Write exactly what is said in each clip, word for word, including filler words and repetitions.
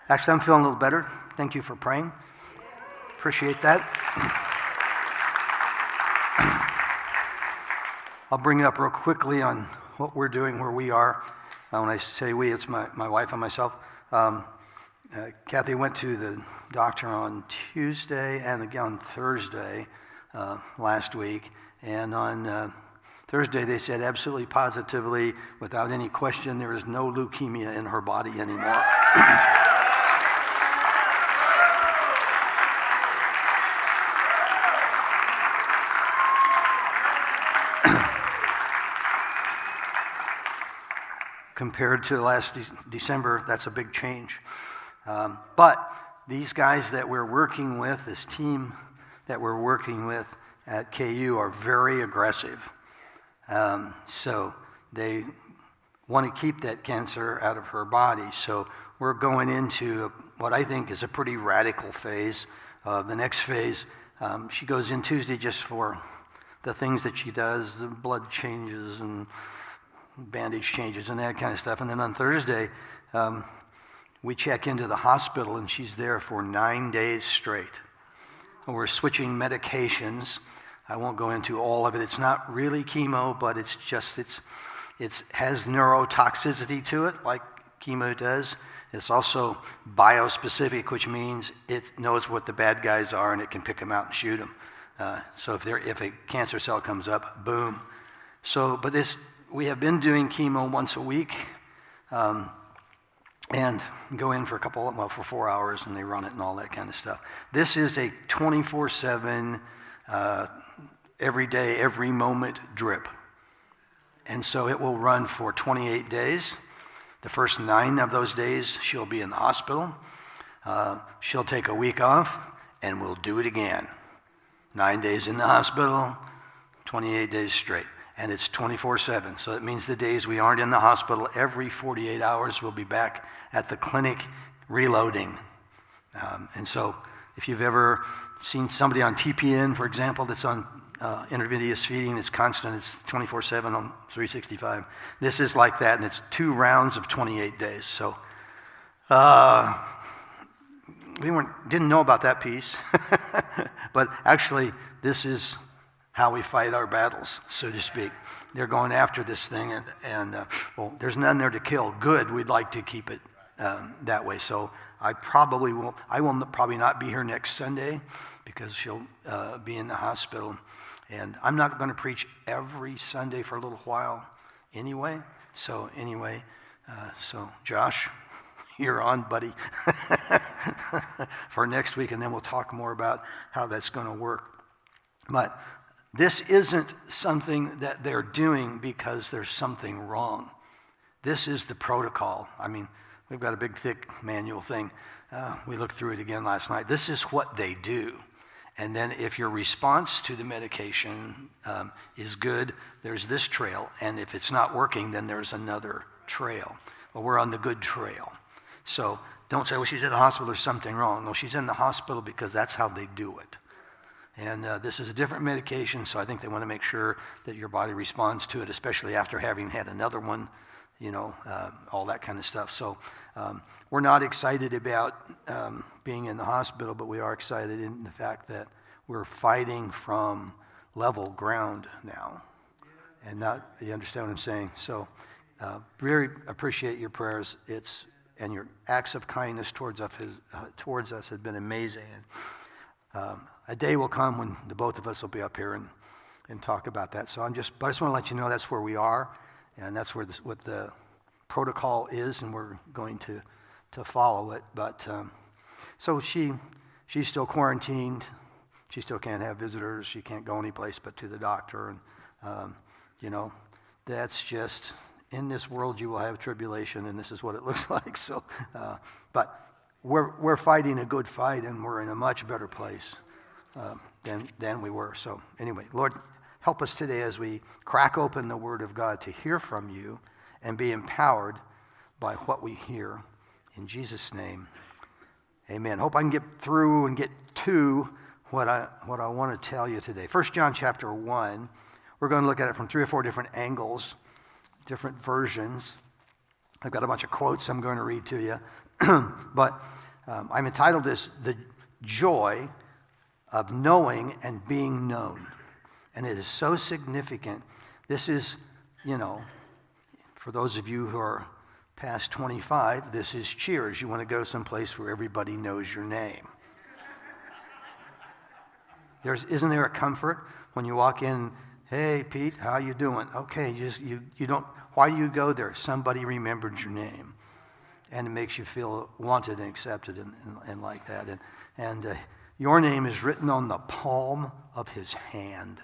Actually, I'm feeling a little better. Thank you for praying. Appreciate that. I'll bring it up real quickly on what we're doing, where we are. Uh, when I say we, it's my, my wife and myself. Um, uh, Kathy went to the doctor on Tuesday and again on Thursday uh, last week. And on uh, Thursday, they said absolutely positively, without any question, there is no leukemia in her body anymore. Compared to last de- December, that's a big change. Um, but these guys that we're working with, this team that we're working with at K U are very aggressive. Um, so they want to keep that cancer out of her body. So we're going into what I think is a pretty radical phase. Uh, the next phase, um, she goes in Tuesday just for the things that she does, the blood changes and bandage changes and that kind of stuff. And then on Thursday, um, we check into the hospital and she's there for nine days straight. And we're switching medications. I won't go into all of it. It's not really chemo, but it's just, it's, it has neurotoxicity to it like chemo does. It's also biospecific, which means it knows what the bad guys are and it can pick them out and shoot them. Uh, so if there, if a cancer cell comes up, boom. So, but this, we have been doing chemo once a week, um, and go in for a couple, well, for four hours, and they run it and all that kind of stuff. This is a twenty-four seven, uh, every day, every moment drip. And so it will run for twenty-eight days. The first nine of those days, she'll be in the hospital. Uh, she'll take a week off, and we'll do it again. Nine days in the hospital, twenty-eight days straight. And it's twenty-four seven. So it means the days we aren't in the hospital, every forty-eight hours, we'll be back at the clinic reloading. Um, and so if you've ever seen somebody on T P N, for example, that's on uh, intravenous feeding, it's constant, it's twenty-four seven on three sixty-five. This is like that, and it's two rounds of twenty-eight days. So uh, we weren't, didn't know about that piece. But actually, this is how we fight our battles, so to speak. They're going after this thing, and, and uh, well, there's none there to kill. Good, we'd like to keep it um, that way. So I probably will, I will probably not be here next Sunday because she'll uh, be in the hospital. And I'm not going to preach every Sunday for a little while anyway. So anyway, uh, so Josh, you're on, buddy, for next week, and then we'll talk more about how that's going to work. But this isn't something that they're doing because there's something wrong. This is the protocol. I mean, we've got a big, thick manual thing. Uh, we looked through it again last night. This is what they do. And then if your response to the medication um, is good, there's this trail. And if it's not working, then there's another trail. Well, we're on the good trail. So don't say, well, she's in the hospital, there's something wrong. No, she's in the hospital because that's how they do it. And uh, this is a different medication, so I think they want to make sure that your body responds to it, especially after having had another one, you know, uh, all that kind of stuff. So um, we're not excited about um, being in the hospital, but we are excited in the fact that we're fighting from level ground now. And not, you understand what I'm saying? So uh, very appreciate your prayers. It's, and your acts of kindness towards us, has, uh, towards us have been amazing. And, um, a day will come when the both of us will be up here and, and talk about that. So I'm just, but I just want to let you know that's where we are, and that's where this, what the protocol is, and we're going to to follow it. But um, so she she's still quarantined. She still can't have visitors. She can't go anyplace but to the doctor. And um, you know, that's just, in this world you will have tribulation, and this is what it looks like. So, uh, but we're we're fighting a good fight, and we're in a much better place Uh, than, than we were. So anyway, Lord, help us today as we crack open the Word of God to hear from you and be empowered by what we hear. In Jesus' name, amen. Hope I can get through and get to what I what I want to tell you today. First John chapter one, we're going to look at it from three or four different angles, different versions. I've got a bunch of quotes I'm going to read to you. But um, I'm entitled this, The Joy of Knowing and Being Known. And it is so significant. This is, you know, for those of you who are past twenty-five, this is Cheers. You want to go someplace where everybody knows your name. There's, isn't there a comfort when you walk in, hey, Pete, how you doing? Okay, you, just, you, you don't, why do you go there? Somebody remembered your name. And it makes you feel wanted and accepted and, and, and like that. And, and uh, your name is written on the palm of his hand.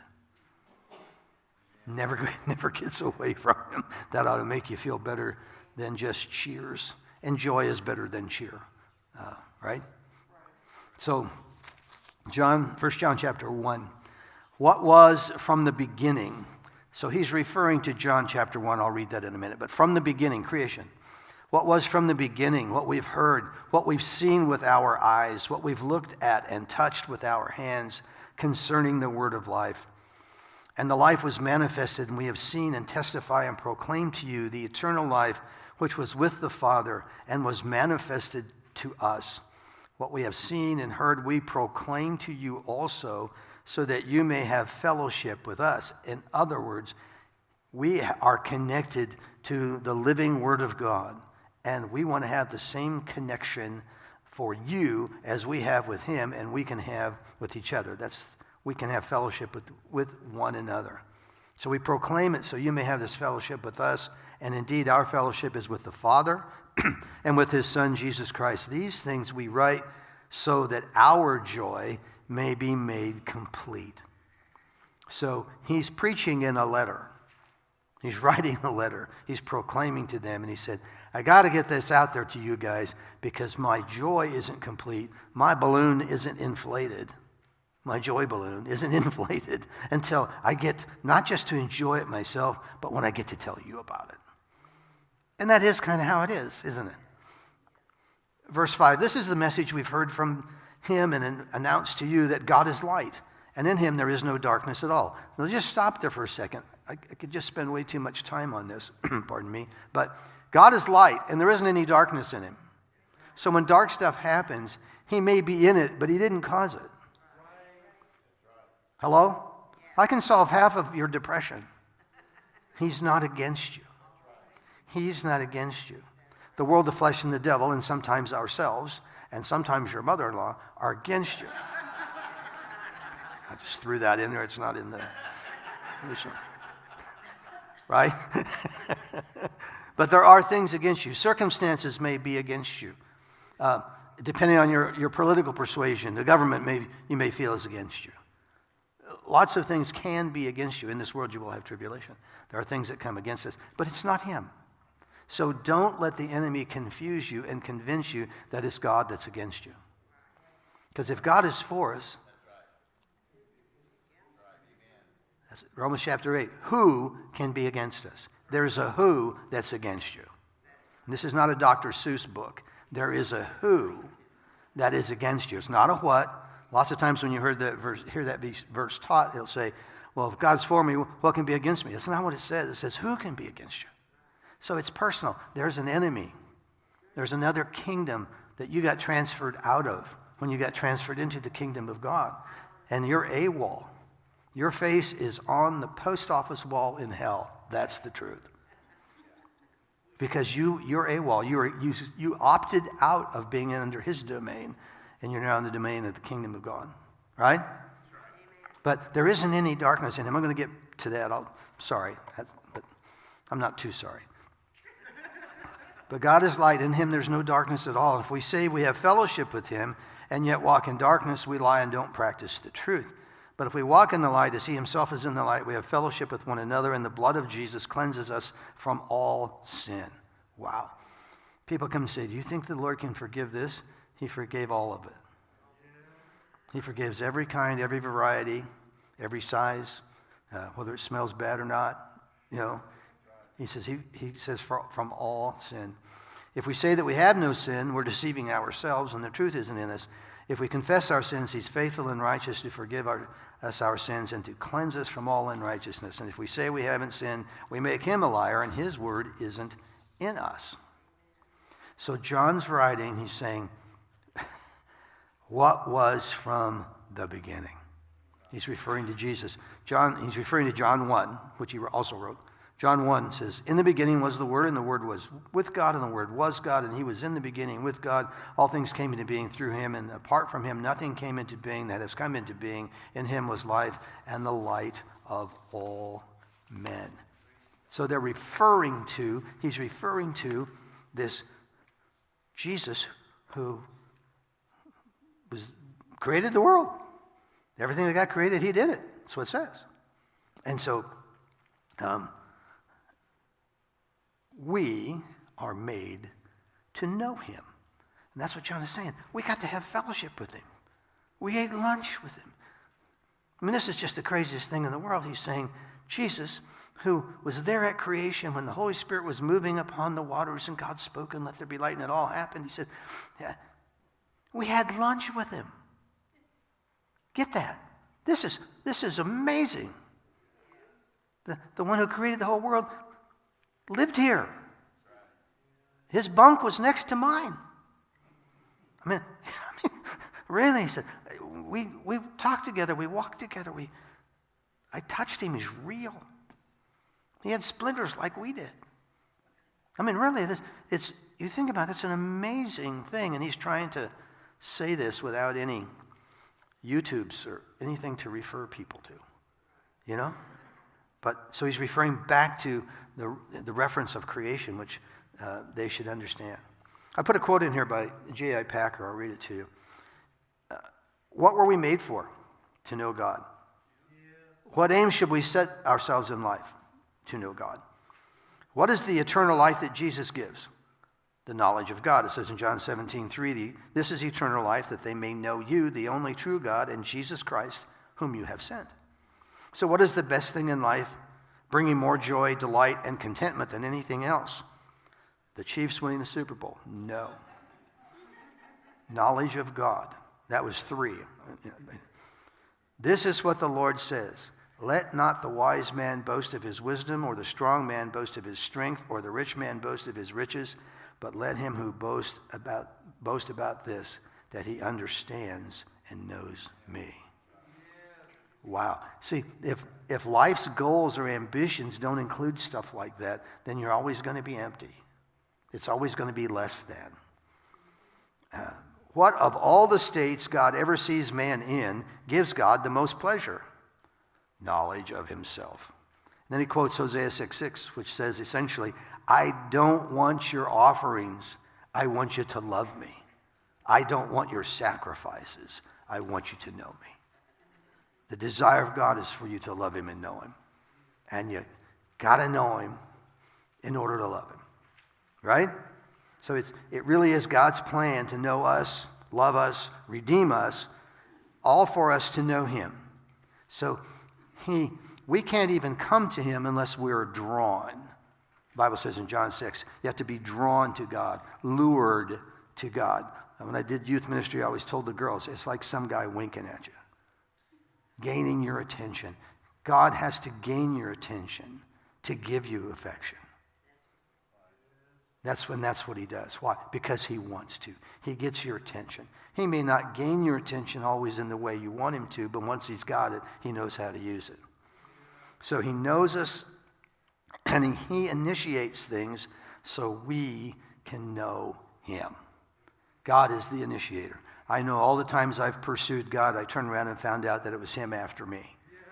Never, never gets away from him. That ought to make you feel better than just cheers. And joy is better than cheer, uh, right? So, John, First John chapter one. What was from the beginning? So he's referring to John chapter one. I'll read that in a minute. But from the beginning, creation. What was from the beginning, what we've heard, what we've seen with our eyes, what we've looked at and touched with our hands concerning the word of life. And the life was manifested, and we have seen and testify and proclaim to you the eternal life which was with the Father and was manifested to us. What we have seen and heard we proclaim to you also, so that you may have fellowship with us. In other words, we are connected to the living Word of God, and we want to have the same connection for you as we have with Him, and we can have with each other. That's we can have fellowship with, with one another. So we proclaim it so you may have this fellowship with us, and indeed our fellowship is with the Father and with His Son, Jesus Christ. These things we write so that our joy may be made complete. So he's preaching in a letter. He's writing a letter. He's proclaiming to them, and he said, I got to get this out there to you guys because my joy isn't complete. My balloon isn't inflated. My joy balloon isn't inflated until I get not just to enjoy it myself, but when I get to tell you about it. And that is kind of how it is, isn't it? Verse five, this is the message we've heard from him and announced to you that God is light, and in him there is no darkness at all. Now just stop there for a second. I, I could just spend way too much time on this, pardon me. But God is light, and there isn't any darkness in him. So when dark stuff happens, he may be in it, but he didn't cause it. Hello? I can solve half of your depression. He's not against you. He's not against you. The world, the flesh, and the devil, and sometimes ourselves, and sometimes your mother-in-law, are against you. I just threw that in there. It's not in the... Right? But there are things against you. Circumstances may be against you. Uh, depending on your, your political persuasion, the government may you may feel is against you. Lots of things can be against you. In this world you will have tribulation. There are things that come against us, but it's not him. So don't let the enemy confuse you and convince you that it's God that's against you. Because if God is for us, that's Romans chapter eight, who can be against us? There's a who that's against you. And this is not a Doctor Seuss book. There is a who that is against you. It's not a what. Lots of times when you heard that verse, hear that verse taught, it'll say, well, if God's for me, what can be against me? That's not what it says. It says, who can be against you? So it's personal. There's an enemy. There's another kingdom that you got transferred out of when you got transferred into the kingdom of God. And you're AWOL. Your face is on the post office wall in hell. That's the truth. Because you, you're AWOL. You, were, you, you opted out of being under his domain, and you're now in the domain of the kingdom of God. Right? But there isn't any darkness in him. I'm going to get to that. I'll, sorry, but I'm not too sorry. But God is light. In him there's no darkness at all. If we say we have fellowship with him and yet walk in darkness, we lie and don't practice the truth. But if we walk in the light as he himself is in the light, we have fellowship with one another, and the blood of Jesus cleanses us from all sin. Wow. People come and say, do you think the Lord can forgive this? He forgave all of it. He forgives every kind, every variety, every size, uh, whether it smells bad or not. You know, he says he, he says for, from all sin. If we say that we have no sin, we're deceiving ourselves, and the truth isn't in us. If we confess our sins, he's faithful and righteous to forgive our, us our sins and to cleanse us from all unrighteousness. And if we say we haven't sinned, we make him a liar, and his word isn't in us. So John's writing, he's saying, what was from the beginning? He's referring to Jesus. John, he's referring to John one, which he also wrote. John one says, in the beginning was the Word, and the Word was with God, and the Word was God, and he was in the beginning with God. All things came into being through him, and apart from him, nothing came into being that has come into being. In him was life, and the light of all men. So they're referring to, he's referring to this Jesus who was created the world. Everything that got created, he did it. That's what it says. And so, um, we are made to know him. And that's what John is saying. We got to have fellowship with him. We ate lunch with him. I mean, this is just the craziest thing in the world. He's saying, Jesus, who was there at creation when the Holy Spirit was moving upon the waters and God spoke and let there be light and it all happened. He said, yeah, we had lunch with him. Get that. This is, this is amazing. The, the one who created the whole world lived here. His bunk was next to mine. I mean, I mean really, he said, we, we talked together, we walked together, we, I touched him, he's real. He had splinters like we did. I mean, really, this, it's, you think about it, it's an amazing thing, and he's trying to say this without any YouTubes or anything to refer people to, you know? But so he's referring back to the, the reference of creation, which uh, they should understand. I put a quote in here by J I Packer. I'll read it to you. Uh, what were we made for? To know God. What aim should we set ourselves in life? To know God. What is the eternal life that Jesus gives? The knowledge of God. It says in John seventeen three, this is eternal life, that they may know you, the only true God, and Jesus Christ, whom you have sent. So what is the best thing in life, bringing more joy, delight, and contentment than anything else? The Chiefs winning the Super Bowl? No. Knowledge of God. That was three. This is what the Lord says. Let not the wise man boast of his wisdom, or the strong man boast of his strength, or the rich man boast of his riches, but let him who boast about, boast about this, that he understands and knows me. Wow. See, if, if life's goals or ambitions don't include stuff like that, then you're always going to be empty. It's always going to be less than. Uh, what of all the states God ever sees man in gives God the most pleasure? Knowledge of himself. And then he quotes Hosea six six, which says essentially, I don't want your offerings. I want you to love me. I don't want your sacrifices. I want you to know me. The desire of God is for you to love him and know him. And you got to know him in order to love him. Right? So it's, it really is God's plan to know us, love us, redeem us, all for us to know him. So he, we can't even come to him unless we're drawn. The Bible says in John six, you have to be drawn to God, lured to God. And when I did youth ministry, I always told the girls, it's like some guy winking at you, gaining your attention. God has to gain your attention to give you affection. That's when that's what he does. Why? Because he wants to. He gets your attention. He may not gain your attention always in the way you want him to, but once he's got it, he knows how to use it. So he knows us, and he initiates things so we can know him. God is the initiator. I know all the times I've pursued God, I turned around and found out that it was him after me.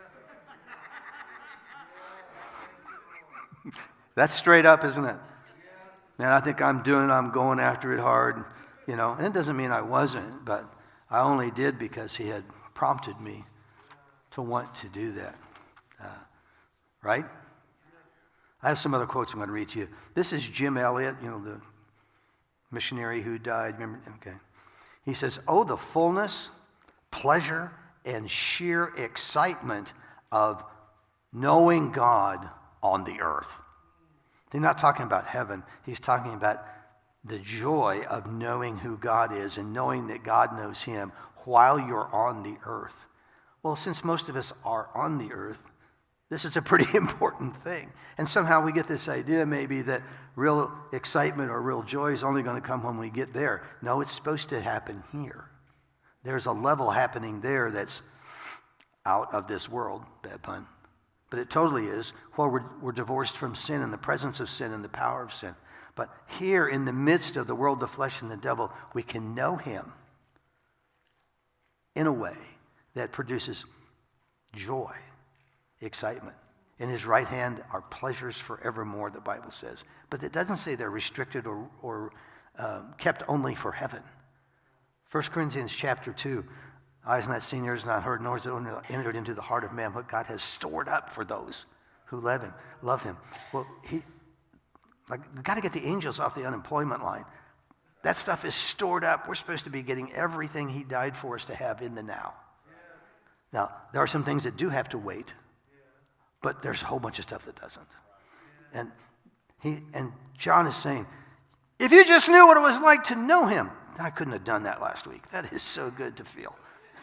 That's straight up, isn't it? Man, I think I'm doing it, I'm going after it hard, you know. And it doesn't mean I wasn't, but I only did because he had prompted me to want to do that. Uh, right? I have some other quotes I'm going to read to you. This is Jim Elliot, you know, the missionary who died. Remember? Okay. He says, oh, the fullness, pleasure, and sheer excitement of knowing God on the earth. He's not talking about heaven. He's talking about the joy of knowing who God is and knowing that God knows him while you're on the earth. Well, since most of us are on the earth, This is a pretty important thing. And somehow we get this idea maybe that real excitement or real joy is only going to come when we get there. No, it's supposed to happen here. There's a level happening there that's out of this world, bad pun. But it totally is. Well, we're, we're divorced from sin and the presence of sin and the power of sin. But here in the midst of the world, the flesh, and the devil, we can know him in a way that produces joy, excitement. In his right hand are pleasures forevermore, the Bible says. But it doesn't say they're restricted or, or um, kept only for heaven. First Corinthians chapter two, eyes not seen, ears not heard, nor has it entered into the heart of man what God has stored up for those who love him. Love him. Well, he, like, we've got to get the angels off the unemployment line. That stuff is stored up. We're supposed to be getting everything he died for us to have in the now. Now, there are some things that do have to wait, but there's a whole bunch of stuff that doesn't. And he and John is saying, if you just knew what it was like to know him. I couldn't have done that last week. That is so good to feel.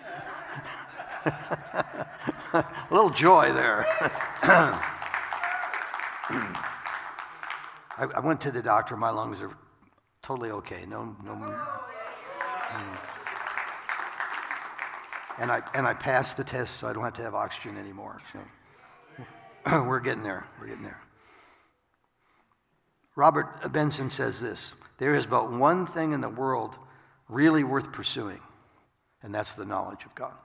A little joy there. I, I went to the doctor. My lungs are totally okay. No, no. Mm. And I and I passed the test, so I don't have to have oxygen anymore. So we're getting there. We're getting there. Robert Benson says this: there is but one thing in the world really worth pursuing, and that's the knowledge of God.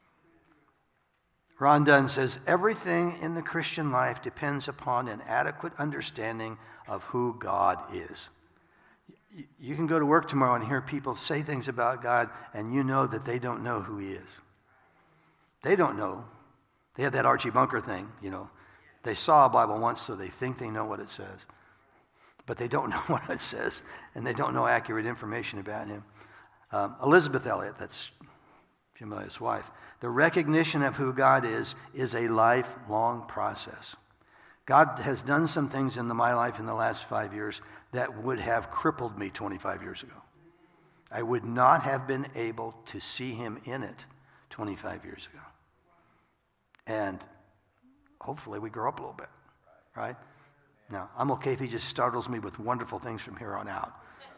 Ron Dunn says, everything in the Christian life depends upon an adequate understanding of who God is. You can go to work tomorrow and hear people say things about God, and you know that they don't know who he is. They don't know. They have that Archie Bunker thing, you know. They saw a Bible once, so they think they know what it says. But they don't know what it says, and they don't know accurate information about him. Um, Elizabeth Elliot, that's Jim Elliot's wife, the recognition of who God is is a lifelong process. God has done some things in my life in the last five years that would have crippled me twenty-five years ago. I would not have been able to see him in it twenty-five years ago. And hopefully we grow up a little bit, right? Now, I'm okay if he just startles me with wonderful things from here on out.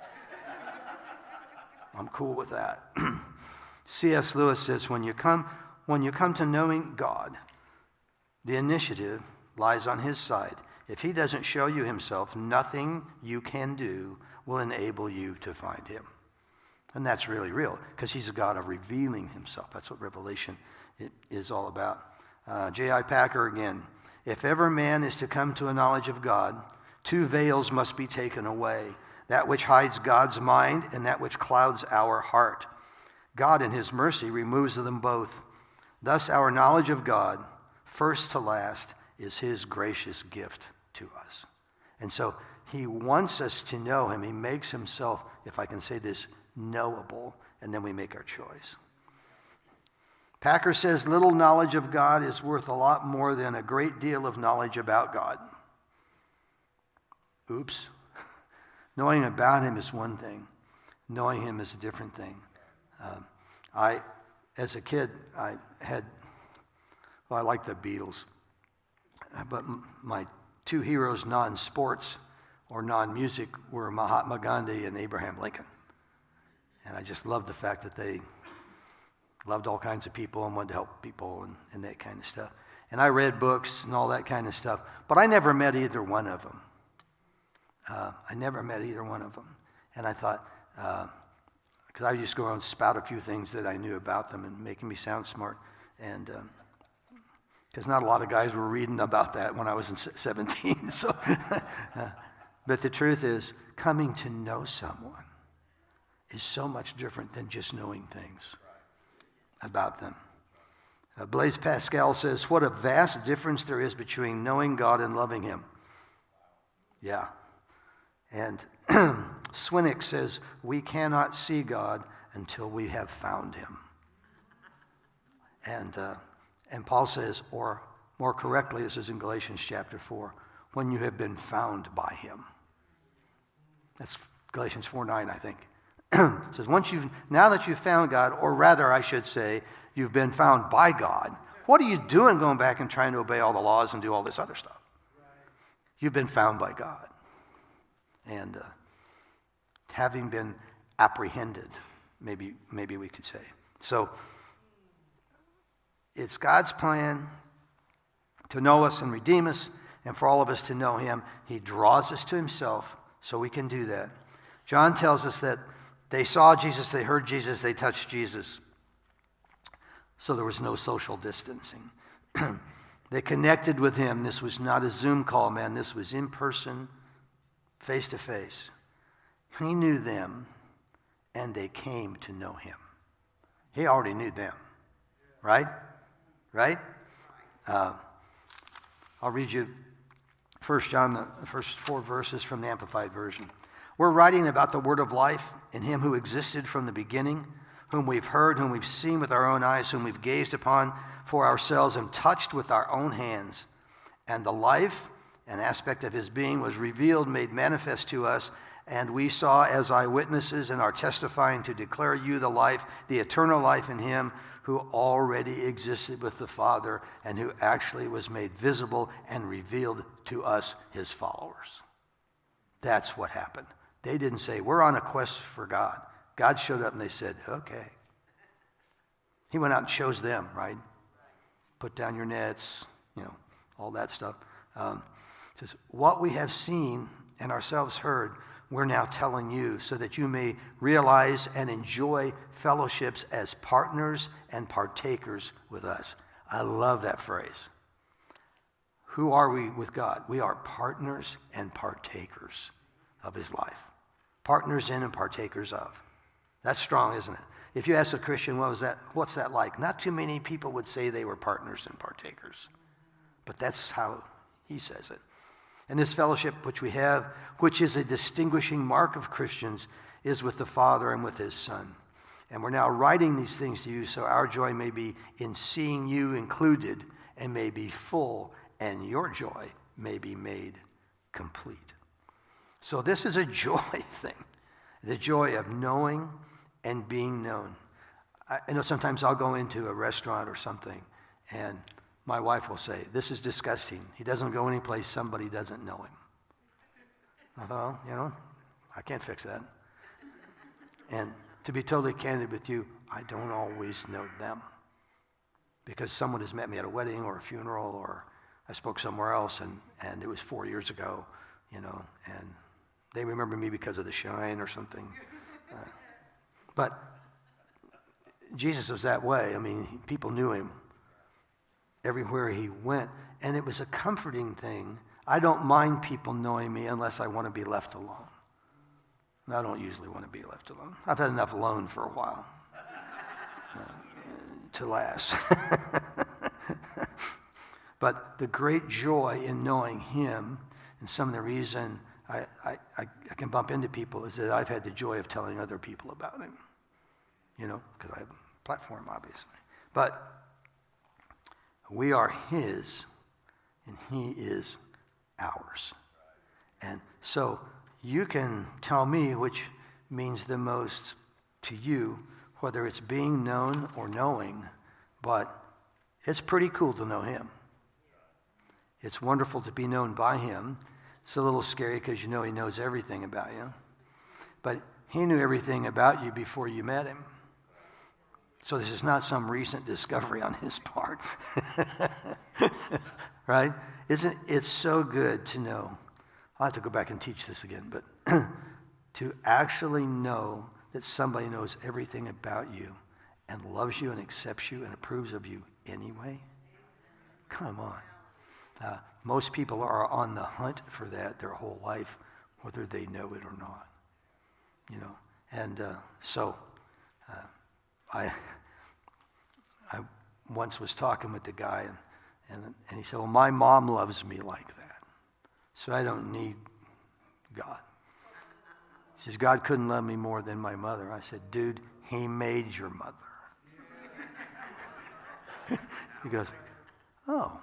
I'm cool with that. C S Lewis says, when you come, when you come to knowing God, the initiative lies on his side. If he doesn't show you himself, nothing you can do will enable you to find him. And that's really real, because he's a God of revealing himself. That's what Revelation is all about. Uh, J I Packer again, if ever man is to come to a knowledge of God, two veils must be taken away, that which hides God's mind and that which clouds our heart. God in his mercy removes them both. Thus our knowledge of God, first to last, is his gracious gift to us. And so he wants us to know him. He makes himself, if I can say this, knowable, and then we make our choice. Packer says little knowledge of God is worth a lot more than a great deal of knowledge about God. Oops. Knowing about him is one thing. Knowing him is a different thing. Um, I, as a kid, I had, well, I liked the Beatles. But my two heroes, non-sports or non-music, were Mahatma Gandhi and Abraham Lincoln. And I just loved the fact that they loved all kinds of people and wanted to help people and, and that kind of stuff. And I read books and all that kind of stuff, but I never met either one of them. Uh, I never met either one of them. And I thought, because uh, I used to go around and spout a few things that I knew about them and making me sound smart. And because um, not a lot of guys were reading about that when I was in seventeen. So, but the truth is, coming to know someone is so much different than just knowing things about them. Uh, Blaise Pascal says, what a vast difference there is between knowing God and loving him. Yeah. And Swinnock says, we cannot see God until we have found him. And uh, and Paul says, or more correctly, this is in Galatians chapter four, when you have been found by him. That's Galatians four nine, I think. It says, once you've, now that you've found God, or rather I should say, you've been found by God, What are you doing going back and trying to obey all the laws and do all this other stuff? You've been found by God. And uh, having been apprehended, maybe, maybe we could say. So it's God's plan to know us and redeem us, and for all of us to know him. He draws us to himself so we can do that. John tells us that they saw Jesus, they heard Jesus, they touched Jesus. So there was no social distancing. They connected with him. This was not a Zoom call, man. This was in person, face to face. He knew them, and they came to know him. He already knew them, right? Right? Uh, I'll read you First John, the first four verses from the Amplified Version. We're writing about the word of life in him who existed from the beginning, whom we've heard, whom we've seen with our own eyes, whom we've gazed upon for ourselves and touched with our own hands. And the life and aspect of his being was revealed, made manifest to us, and we saw as eyewitnesses and are testifying to declare you the life, the eternal life in him who already existed with the Father and who actually was made visible and revealed to us, his followers. That's what happened. They didn't say, we're on a quest for God. God showed up and they said, okay. He went out and chose them, right? Put down your nets, you know, all that stuff. Um, it says, what we have seen and ourselves heard, we're now telling you so that you may realize and enjoy fellowships as partners and partakers with us. I love that phrase. Who are we with God? We are partners and partakers of his life. Partners in and partakers of. That's strong, isn't it? If you ask a Christian, what was that? What's that like? Not too many people would say they were partners and partakers. But that's how he says it. And this fellowship which we have, which is a distinguishing mark of Christians, is with the Father and with his Son. And we're now writing these things to you so our joy may be in seeing you included and may be full, and your joy may be made complete. So this is a joy thing, the joy of knowing and being known. I, I know sometimes I'll go into a restaurant or something, and my wife will say, this is disgusting. He doesn't go anyplace somebody doesn't know him. I thought, well, you know, I can't fix that. And to be totally candid with you, I don't always know them. Because someone has met me at a wedding or a funeral, or I spoke somewhere else, and, and it was four years ago, you know, and they remember me because of the shine or something. Uh, but Jesus was that way. I mean, people knew him everywhere he went, and it was a comforting thing. I don't mind people knowing me unless I want to be left alone. And I don't usually want to be left alone. I've had enough alone for a while uh, to last. But the great joy in knowing him, and some of the reason I, I, I can bump into people is that I've had the joy of telling other people about him. You know, because I have a platform, obviously. But we are his, and he is ours. And so you can tell me which means the most to you, whether it's being known or knowing, but it's pretty cool to know him. It's wonderful to be known by him. It's a little scary because you know he knows everything about you. But he knew everything about you before you met him. So this is not some recent discovery on his part. Right? Isn't it so good to know? I'll have to go back and teach this again, but to actually know that somebody knows everything about you and loves you and accepts you and approves of you anyway? Come on. Uh, most people are on the hunt for that their whole life, whether they know it or not. You know, and uh, so uh, I I once was talking with the guy, and, and and he said, well, my mom loves me like that, so I don't need God. He says, God couldn't love me more than my mother. I said, dude, he made your mother. He goes, oh.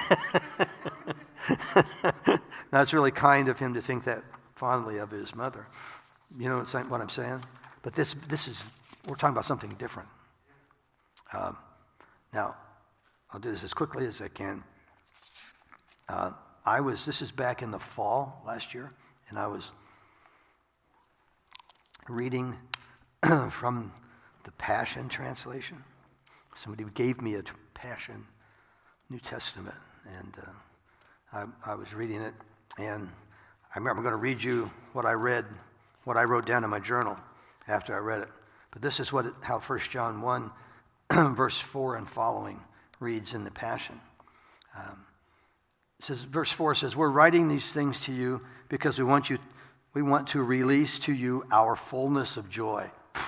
That's really kind of him to think that fondly of his mother. You know what I'm saying? But this this is, we're talking about something different. Um, now, I'll do this as quickly as I can. Uh, I was, this is back in the fall last year, and I was reading from the Passion Translation. Somebody gave me a Passion New Testament, and uh, I, I was reading it, and I remember I'm going to read you what I read, what I wrote down in my journal after I read it. But this is what it, how First John one, verse four and following reads in the Passion. Um, it says, verse four says, "We're writing these things to you because we want you, we want to release to you our fullness of joy."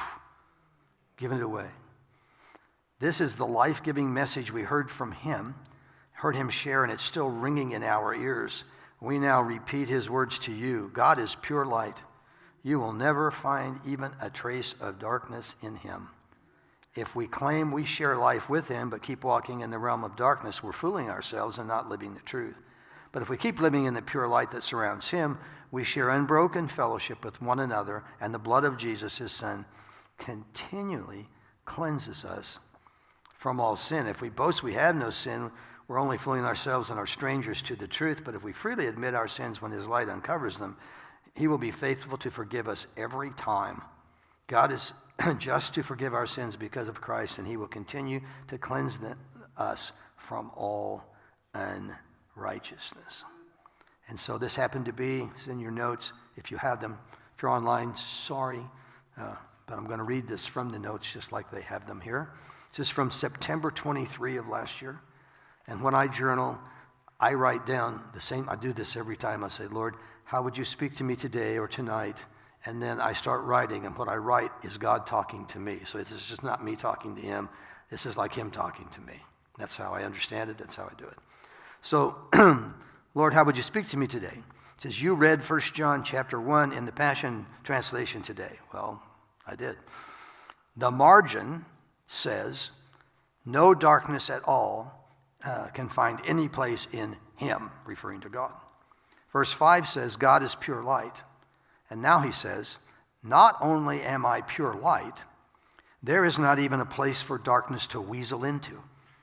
Giving it away. This is the life-giving message we heard from him, heard him share, and it's still ringing in our ears. We now repeat his words to you. God is pure light. You will never find even a trace of darkness in him. If we claim we share life with him but keep walking in the realm of darkness, we're fooling ourselves and not living the truth. But if we keep living in the pure light that surrounds him, we share unbroken fellowship with one another, and the blood of Jesus, his son, continually cleanses us from all sin. If we boast we have no sin, we're only fooling ourselves and are strangers to the truth. But if we freely admit our sins when his light uncovers them, he will be faithful to forgive us every time. God is just to forgive our sins because of Christ, and he will continue to cleanse the, us from all unrighteousness. And so this happened to be, it's in your notes if you have them. If you're online, sorry. Uh, But I'm going to read this from the notes just like they have them here. This is from September twenty-third of last year. And when I journal, I write down the same. I do this every time. I say, Lord, how would you speak to me today or tonight? And then I start writing, and what I write is God talking to me. So this is just not me talking to him. This is like him talking to me. That's how I understand it. That's how I do it. So, Lord, how would you speak to me today? It says, you read First John chapter one in the Passion Translation today. Well, I did. The margin says, no darkness at all uh, can find any place in him, referring to God. Verse five says, God is pure light. And now he says, not only am I pure light, there is not even a place for darkness to weasel into.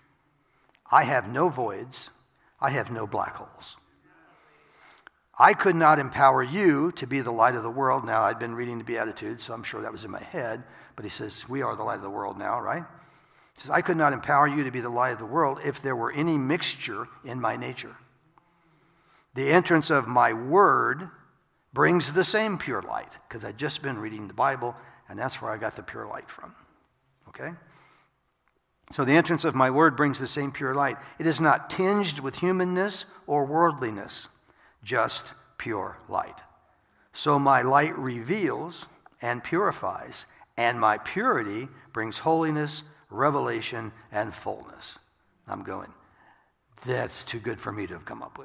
I have no voids. I have no black holes. I could not empower you to be the light of the world. Now, I'd been reading the Beatitudes, so I'm sure that was in my head. But he says, we are the light of the world now, right? He says, I could not empower you to be the light of the world if there were any mixture in my nature. The entrance of my word brings the same pure light, because I'd just been reading the Bible, and that's where I got the pure light from. Okay? So the entrance of my word brings the same pure light. It is not tinged with humanness or worldliness, just pure light. So my light reveals and purifies, and my purity brings holiness, revelation, and fullness. I'm going, that's too good for me to have come up with.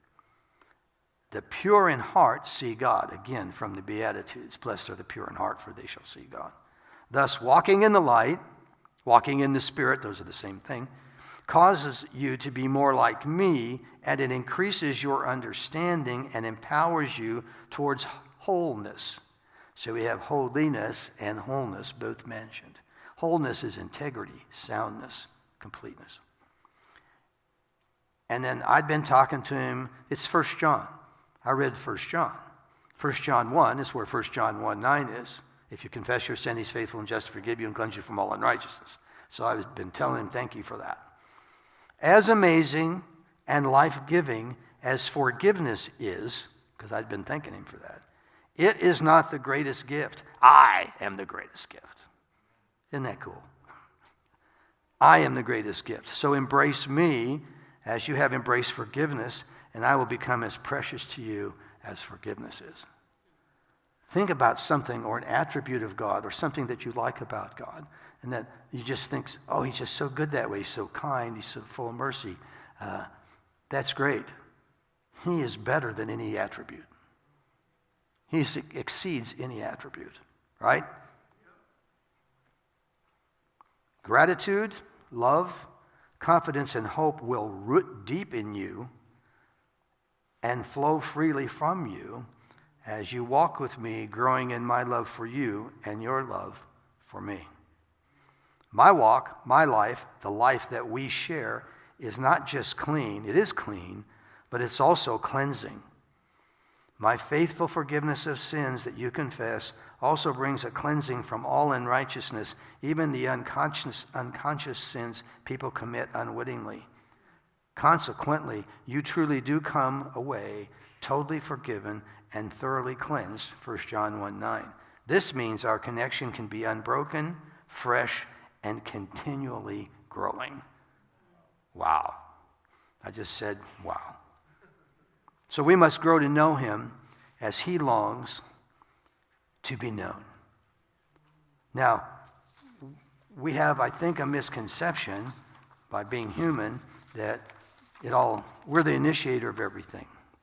The pure in heart see God. Again, from the Beatitudes, blessed are the pure in heart, for they shall see God. Thus, walking in the light, walking in the Spirit, those are the same thing, causes you to be more like me, and it increases your understanding and empowers you towards wholeness. So we have holiness and wholeness both mentioned. Wholeness is integrity, soundness, completeness. And then I'd been talking to him, it's First John. I read First John. First John one is where First John one nine is. If you confess your sin, he's faithful and just to forgive you and cleanse you from all unrighteousness. So I've been telling him, thank you for that. As amazing and life-giving as forgiveness is, because I'd been thanking him for that, it is not the greatest gift. I am the greatest gift. Isn't that cool? I am the greatest gift. So embrace me as you have embraced forgiveness, and I will become as precious to you as forgiveness is. Think about something or an attribute of God or something that you like about God, and that you just think, oh, he's just so good that way. He's so kind. He's so full of mercy. Uh, that's great. He is better than any attribute. He exceeds any attribute, right? Gratitude, love, confidence, and hope will root deep in you and flow freely from you as you walk with me, growing in my love for you and your love for me. My walk, my life, the life that we share, is not just clean, it is clean, but it's also cleansing. My faithful forgiveness of sins that you confess also brings a cleansing from all unrighteousness, even the unconscious, unconscious sins people commit unwittingly. Consequently, you truly do come away totally forgiven and thoroughly cleansed, First John one nine. This means our connection can be unbroken, fresh, and continually growing. Wow. I just said, wow. So we must grow to know him as he longs to be known. Now, we have, I think, a misconception by being human that it all, we're the initiator of everything.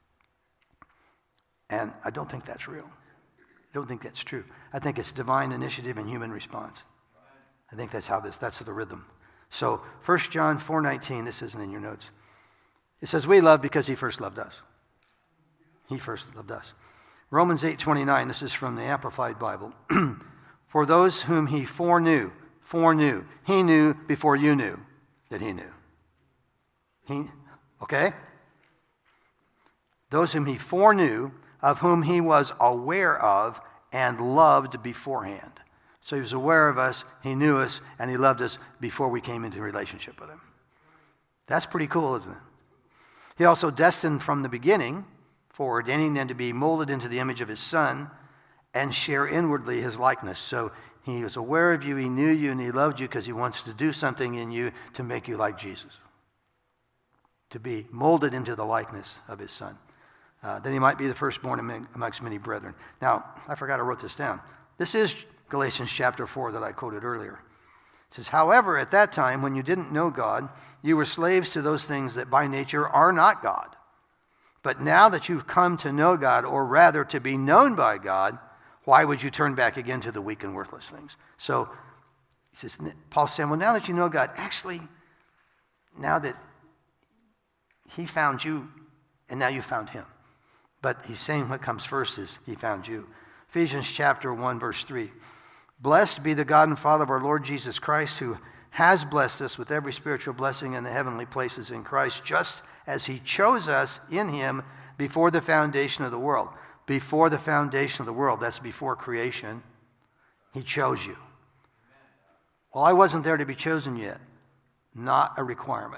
And I don't think that's real. I don't think that's true. I think it's divine initiative and human response. I think that's how this, that's the rhythm. So First John four nineteen, this isn't in your notes. It says, we love because he first loved us. He first loved us. Romans eight twenty-nine, this is from the Amplified Bible. For those whom he foreknew, foreknew, he knew before you knew that he knew. He, okay? Those whom he foreknew, of whom he was aware of and loved beforehand. So he was aware of us, he knew us, and he loved us before we came into a relationship with him. That's pretty cool, isn't it? He also destined from the beginning, foreordaining them to be molded into the image of his Son and share inwardly his likeness. So he was aware of you, he knew you, and he loved you because he wants to do something in you to make you like Jesus, to be molded into the likeness of his Son. Uh, that he might be the firstborn amongst many brethren. Now, I forgot I wrote this down. This is Galatians chapter four that I quoted earlier. It says, however, at that time, when you didn't know God, you were slaves to those things that by nature are not God. But now that you've come to know God, or rather to be known by God, why would you turn back again to the weak and worthless things? So, he says, Paul's saying, well, now that you know God, actually, now that he found you, and now you found him. But he's saying what comes first is he found you. Ephesians chapter one, verse three. Blessed be the God and Father of our Lord Jesus Christ, who has blessed us with every spiritual blessing in the heavenly places in Christ, just as he chose us in him before the foundation of the world. Before the foundation of the world, that's before creation, he chose you. Well, I wasn't there to be chosen yet. Not a requirement.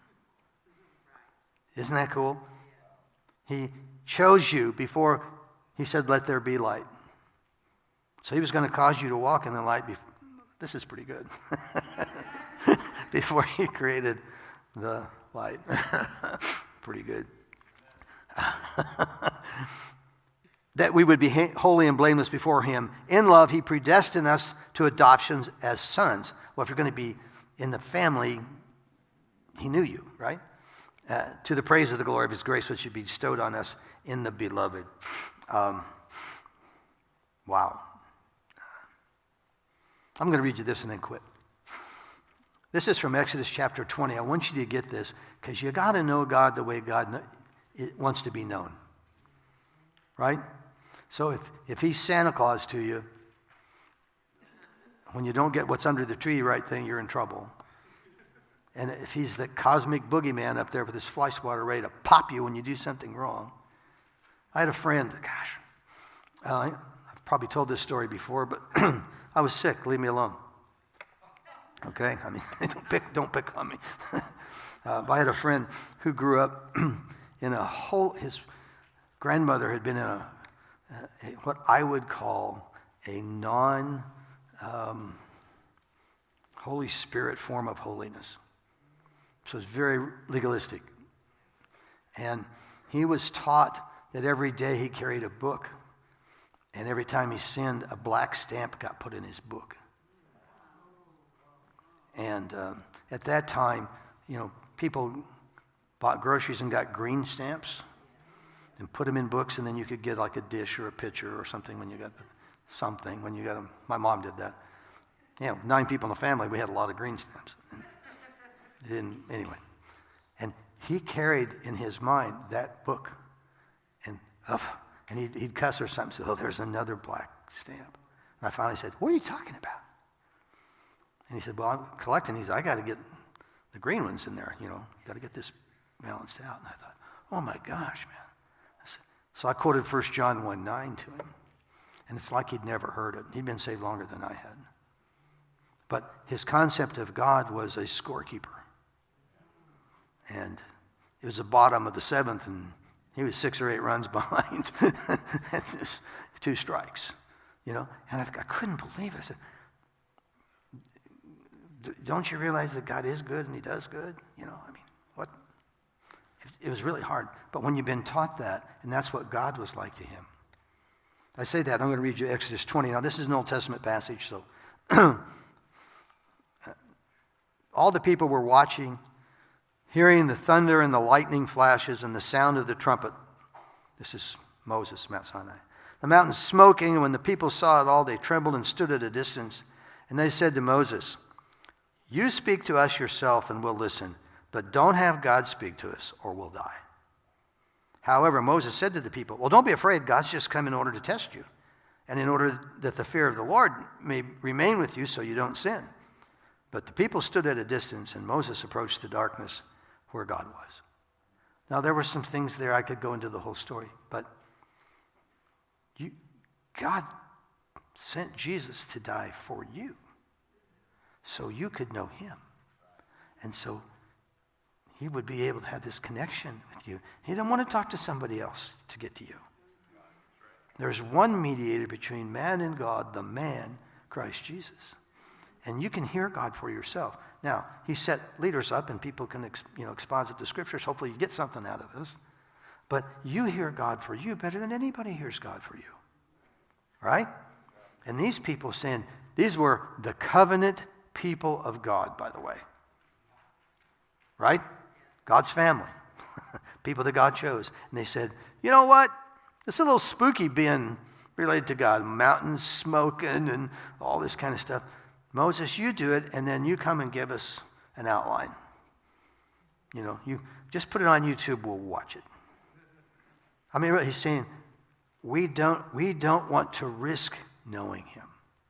Isn't that cool? He chose you before he said, let there be light. So he was going to cause you to walk in the light. Before. This is pretty good. Before he created the light. Pretty good. That we would be holy and blameless before him. In love, he predestined us to adoptions as sons. Well, if you're going to be in the family, he knew you, right? Uh, to the praise of the glory of his grace, which should be bestowed on us in the beloved. Um, wow. I'm going to read you this and then quit. This is from Exodus chapter twenty. I want you to get this because you got to know God the way God kn- wants to be known. Right? So if, if he's Santa Claus to you, when you don't get what's under the tree right thing, you're in trouble. And if he's the cosmic boogeyman up there with his fly swatter ready to pop you when you do something wrong. I had a friend, gosh, uh, I've probably told this story before, but I was sick. Leave me alone. Okay? I mean, don't pick, don't pick on me. uh, I had a friend who grew up in a whole, his grandmother had been in a, a what I would call a non um, Holy Spirit form of holiness. So it's very legalistic. And he was taught that every day he carried a book, and every time he sinned, a black stamp got put in his book. And um, at that time, you know, people bought groceries and got green stamps and put them in books, and then you could get like a dish or a pitcher or something when you got the, something when you got them. My mom did that. You know, nine people in the family, we had a lot of green stamps. And anyway, and he carried in his mind that book, and uh, and he'd, he'd cuss or something. Say, "Oh, there's another black stamp." And I finally said, "What are you talking about?" And he said, "Well, I'm collecting these. I got to get the green one's in there, you know, got to get this balanced out. And I thought, oh my gosh, man. I said, so I quoted First John one nine to him. And it's like he'd never heard it. He'd been saved longer than I had. But his concept of God was a scorekeeper. And it was the bottom of the seventh, and he was six or eight runs behind. And just two strikes, you know. And I, I couldn't believe it. I said, don't you realize that God is good and he does good? You know, I mean, what? It, it was really hard. But when you've been taught that, and that's what God was like to him. I say that, I'm going to read you Exodus twenty. Now, this is an Old Testament passage, so all the people were watching, hearing the thunder and the lightning flashes and the sound of the trumpet. This is Moses, Mount Sinai. The mountain smoking, and when the people saw it all, they trembled and stood at a distance. And they said to Moses, you speak to us yourself and we'll listen, but don't have God speak to us or we'll die. However, Moses said to the people, well, don't be afraid. God's just come in order to test you, and in order that the fear of the Lord may remain with you so you don't sin. But the people stood at a distance, and Moses approached the darkness where God was. Now, there were some things there. I could go into the whole story, but you, God sent Jesus to die for you so you could know him. And so he would be able to have this connection with you. He didn't want to talk to somebody else to get to you. There's one mediator between man and God, the man, Christ Jesus. And you can hear God for yourself. Now, he set leaders up, and people can you know, exposit the scriptures. Hopefully you get something out of this. But you hear God for you better than anybody hears God for you. Right? And these people saying, these were the covenant people of God, by the way. Right? God's family, people that God chose. And they said, you know what? It's a little spooky being related to God. Mountains smoking and all this kind of stuff. Moses, you do it, and then you come and give us an outline. You know, you just put it on YouTube, we'll watch it. I mean, he's saying, we don't, we don't want to risk knowing him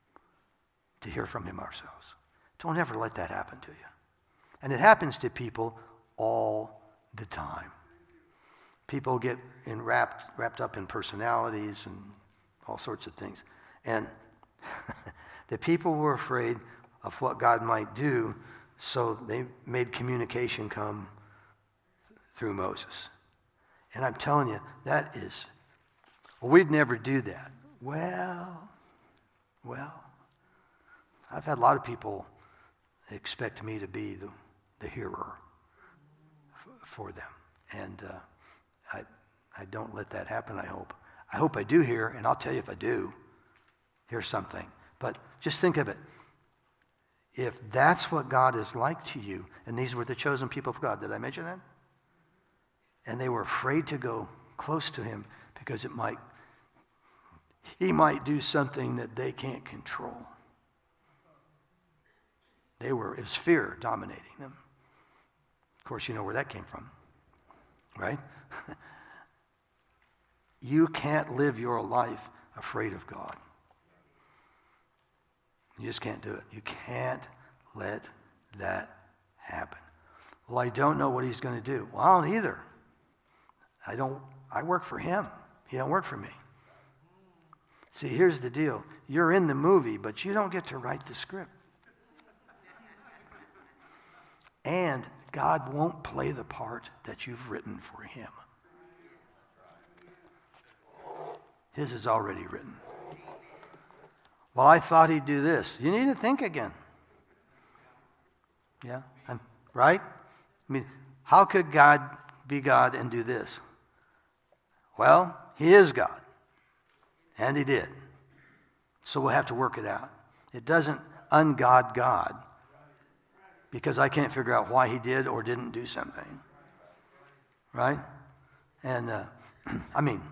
to hear from him ourselves. Don't ever let that happen to you. And it happens to people all the time. People get in wrapped, wrapped up in personalities and all sorts of things. And the people were afraid of what God might do, so they made communication come through Moses. And I'm telling you, that is, well, we'd never do that. Well, well, I've had a lot of people expect me to be the, the hearer for them. And uh, I, I don't let that happen, I hope. I hope I do hear, and I'll tell you if I do hear something. But just think of it. If that's what God is like to you, and these were the chosen people of God, did I mention that? And they were afraid to go close to him because it might, he might do something that they can't control. They were, it was fear dominating them. Of course, you know where that came from, right? You can't live your life afraid of God. You just can't do it. You can't let that happen. Well, I don't know what he's going to do. Well, I don't either. I don't, I work for him. He don't work for me. See, here's the deal. You're in the movie, but you don't get to write the script. And God won't play the part that you've written for him. His is already written. Well, I thought he'd do this. You need to think again. Yeah, I'm, right? I mean, how could God be God and do this? Well, he is God. And he did. So we'll have to work it out. It doesn't ungod God because I can't figure out why he did or didn't do something. Right? And, uh, I mean,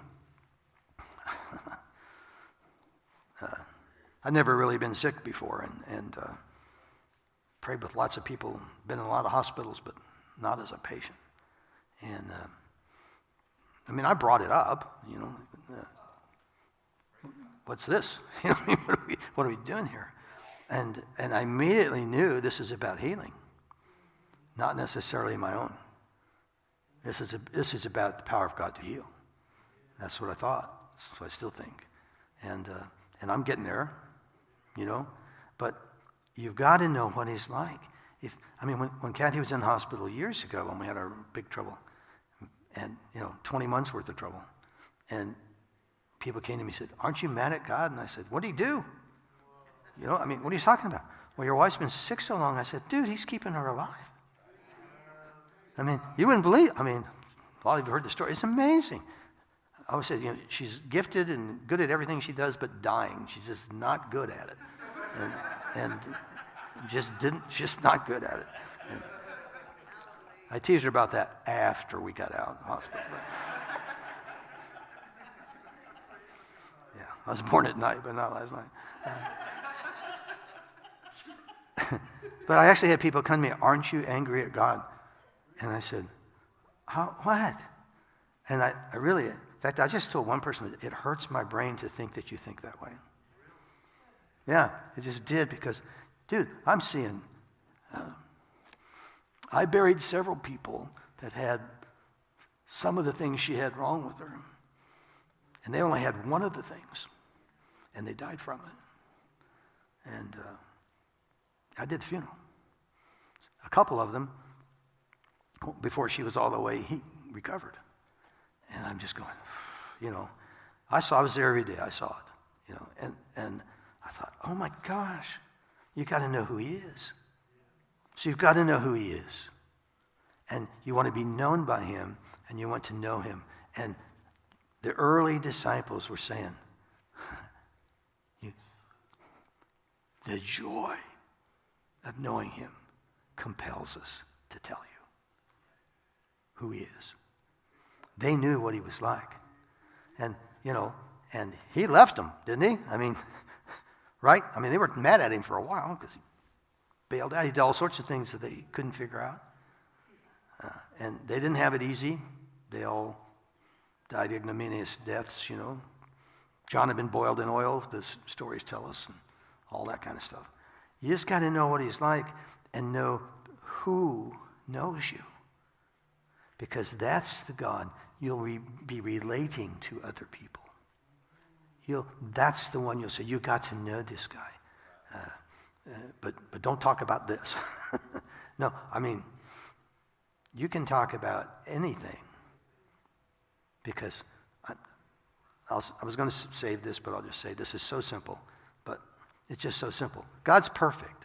uh, I've never really been sick before and, and uh, prayed with lots of people, been in a lot of hospitals, but not as a patient. And, uh, I mean, I brought it up, you know. Uh, what's this? You know, what are we, what are we doing here? And and I immediately knew this is about healing. not necessarily my own. This is, a, this is about the power of God to heal. That's what I thought. That's what I still think. And, uh, and I'm getting there, you know. But you've got to know what he's like. If I mean, when, when Kathy was in the hospital years ago, when we had our big trouble, and, you know, twenty months worth of trouble, and people came to me and said, aren't you mad at God? And I said, what did he do? You know, I mean, what are you talking about? Well, your wife's been sick so long. I said, dude, he's keeping her alive. I mean, you wouldn't believe, I mean, all of you heard the story. It's amazing. I always said, you know, she's gifted and good at everything she does, but dying. She's just not good at it. And, and just didn't, just not good at it. And I teased her about that after we got out of the hospital. But, yeah, I was born at night, but not last night. Uh, but I actually had people come to me, aren't you angry at God? And I said, How, what? And I, I really, in fact, I just told one person, it hurts my brain to think that you think that way. Yeah, it just did because, dude, I'm seeing, uh, I buried several people that had some of the things she had wrong with her. And they only had one of the things, and they died from it. And uh, I did the funeral. A couple of them, before she was all the way, he recovered. And I'm just going, you know, I saw, I was there every day, I saw it, you know, and, and I thought, oh my gosh, you got to know who he is. So you've got to know who he is. And you want to be known by him, and you want to know him. And the early disciples were saying, you, the joy of knowing him compels us to tell you who he is. They knew what he was like. And, you know, and he left them, didn't he? I mean, right? I mean, they were mad at him for a while because he bailed out. He did all sorts of things that they couldn't figure out. Uh, and they didn't have it easy. They all died ignominious deaths, you know. John had been boiled in oil, the stories tell us, and all that kind of stuff. You just got to know what he's like and know who knows you. Because that's the God you'll re- be relating to other people. You'll, that's the one you'll say, you got to know this guy. Uh, uh, but, but don't talk about this. No, I mean, you can talk about anything. Because I, I'll, I was going to save this, but I'll just say this is so simple. But it's just so simple. God's perfect.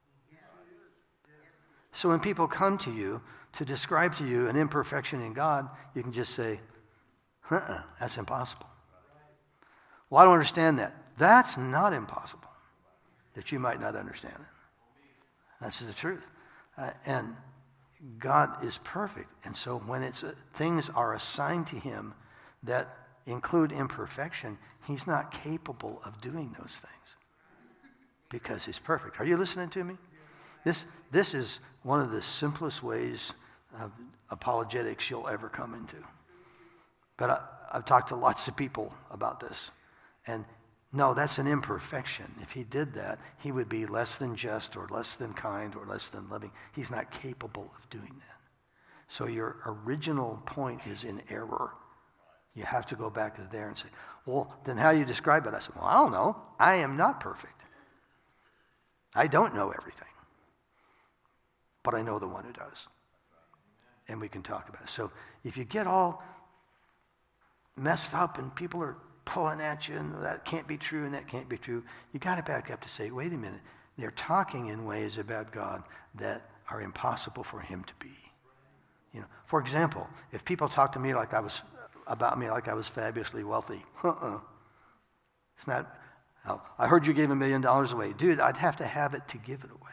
So when people come to you to describe to you an imperfection in God, you can just say, uh-uh, that's impossible. Well, I don't understand that. That's not impossible, that you might not understand it. That's the truth. Uh, and God is perfect. And so when it's uh, things are assigned to him that include imperfection, he's not capable of doing those things because he's perfect. Are you listening to me? This, this is one of the simplest ways of apologetics you'll ever come into. But I, I've talked to lots of people about this. And no, that's an imperfection. If he did that, he would be less than just or less than kind or less than loving. He's not capable of doing that. So your original point is in error. You have to go back to there and say, well, then how do you describe it? I said, well, I don't know. I am not perfect. I don't know everything. But I know the one who does. And we can talk about it. So if you get all messed up and people are pulling at you and that can't be true and that can't be true, you got to back up to say, wait a minute. They're talking in ways about God that are impossible for him to be. You know, for example, if people talk to me like I was about me like I was fabulously wealthy, uh-uh. It's not. Oh, I heard you gave a million dollars away, dude. I'd have to have it to give it away.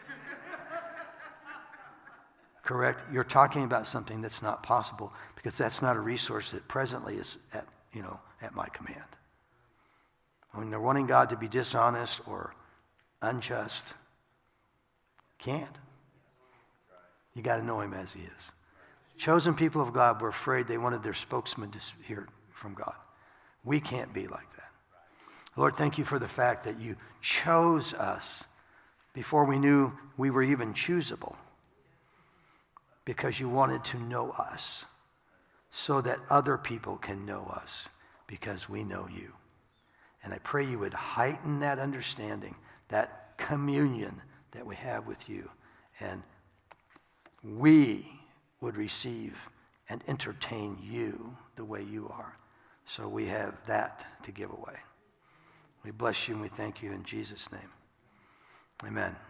Correct? You're talking about something that's not possible because that's not a resource that presently is at, you know, at my command. When they're wanting God to be dishonest or unjust, can't. You got to know him as he is. Chosen people of God were afraid they wanted their spokesman to hear from God. We can't be like that. Lord, thank you for the fact that you chose us before we knew we were even choosable. because you wanted to know us so that other people can know us because we know you. And I pray you would heighten that understanding, that communion that we have with you, and we would receive and entertain you the way you are. So we have that to give away. We bless you and we thank you in Jesus' name. Amen.